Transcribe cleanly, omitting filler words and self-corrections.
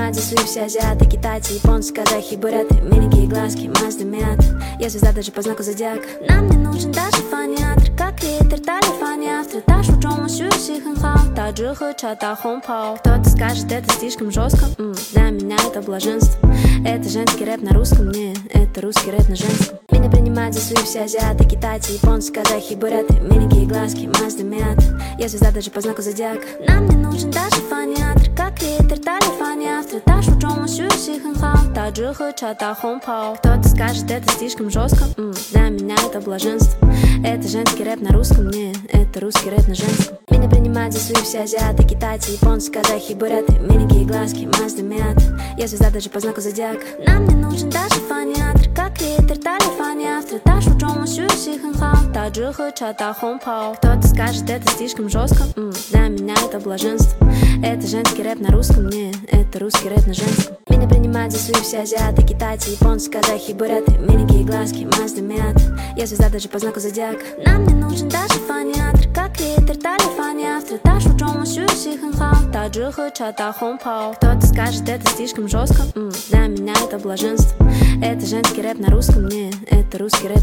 принимать за свои все азиаты, китайцы, японцы, казахи, буряты. Миленькие глазки, Мазда, Миата. Я звезда даже по знаку зодиака. Нам не нужен даже фониатор, как литр, дали фониавтор. 大树中我学习很好，打折喝茶大红袍。Кто-то скажет, это слишком жестко, для меня это блаженство. Это женский рэп на русском, не, это русский рэп на женском. Меня принимают за свои все азиаты, китайцы, японцы, казахи, буряты. Миленькие глазки, Мазда, Миата. Я звезда даже по знаку зодиака. Нам не нужен даже фониатор, как литр, дали фониавтор. 大树中我学习很好，打折喝茶大红袍。Кто-то скажет, это слишком жестко, для меня это блаженство. Это женский рэп на русском, не, это русский рэп на женском. Меня принимают за свои все азиаты, китайцы, японцы, казахи, буряты. Миленькие глазки, Мазда, Миата. Я звезда даже по знаку зодиака. Нам не нужен даже фониатор, как литр, дали фониавтор. 大树中我学习很好，打折喝茶大红袍。Кто-то скажет, это слишком жестко, для меня это блаженство. Это женский рэп на русском, не, это русский рэп на женском. Меня принимают за свои все азиаты, китайцы, японцы, казахи, буряты. Миленькие глазки, Мазда, Миата. Я звезда даже по знаку зодиака. Нам не нужен даже фониатор, как литр, дали фониавтор. 大树中我学习很好，打折喝茶大红袍。Кто-то скажет, это слишком жестко, для меня это блаженство. Это женский рэп на русском, не, это русский рэп.